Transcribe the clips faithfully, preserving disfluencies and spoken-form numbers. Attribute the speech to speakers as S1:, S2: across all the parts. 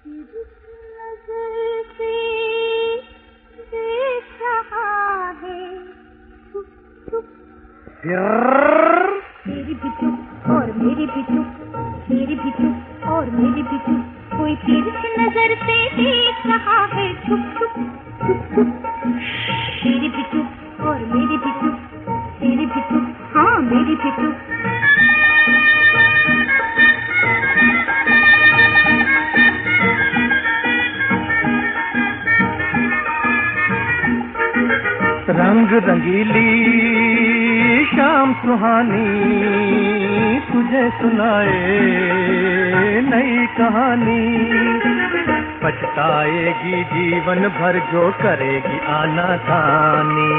S1: नजर से देख रहा है चुप चुप, मेरी भी चुप और मेरी भी चुप, मेरी भी चुप और मेरी भी चुप, कोई तिरछ नजर से देख रहा है चुप चुप चुप चुप, मेरी भी चुप और मेरी भी चुप, मेरी भी चुप, हाँ मेरी भी चुप।
S2: रंग रंगीली शाम सुहानी तुझे सुनाए नई कहानी, पछताएगी जीवन भर जो करेगी आनाकानी।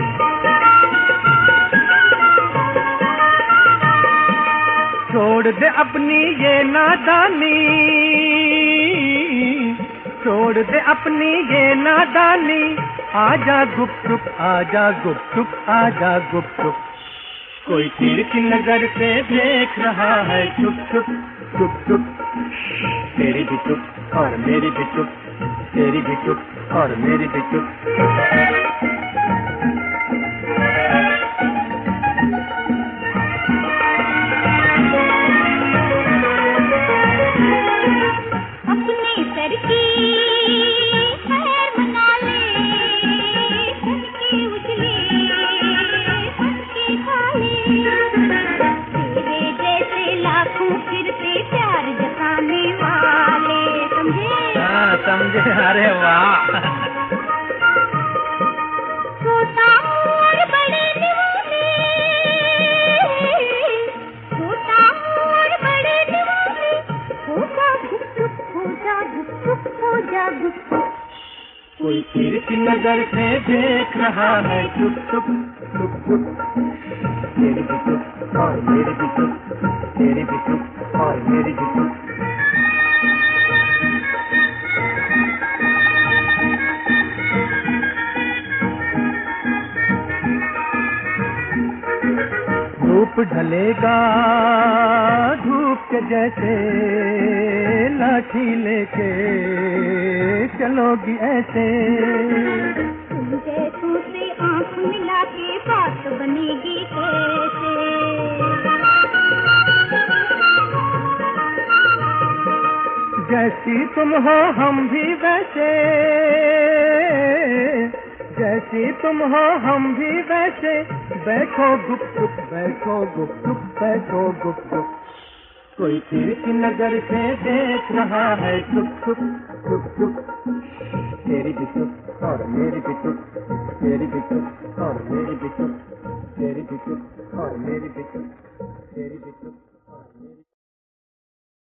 S2: छोड़ दे अपनी ये नादानी, छोड़ दे अपनी ये नादानी, आजा गुपचुप आजा गुपचुप आजा गुपचुप, कोई तिरछी नजर से देख रहा है चुप चुप चुप चुप, तेरी भी चुप और मेरी भी चुप, तेरी भी चुप और मेरी भी चुप।
S1: अपने सर की खैर मना ले, सर की उजली सर की खाली, तेरे जैसे लाखों फिरते प्यार जताने वाले, समझे?
S2: हाँ समझे, अरे वाह।
S1: छोटा और बड़े दीवाने, छोटा और बड़े दीवाने, हो जा गुपचुप हो जा गुपचुप हो जा गुपचुप,
S2: कोई तिरछी नजर से देख रहा है चुप चुप चुप चुप, तेरी भी चुप और मेरी भी चुप, तेरी भी चुप और मेरी भी चुप। धूप ढलेगा धूप के जैसे, लाठी लेके चलोगी ऐसे,
S1: तुम जैसों से आँख मिला के बात बनेगी कैसे?
S2: जैसी तुम हो हम भी वैसे, जैसी तुम हो हम भी वैसे, बैठो गुपचुप बैठो गुपचुप बैठो गुपचुप, कोई तिरछी नजर से देख रहा है चुप चुप चुप चुप, तेरी भी चुप और मेरी भी चुप, तेरी भी चुप और मेरी भी चुप, तेरी भी चुप और मेरी भी चुप, तेरी भी चुप।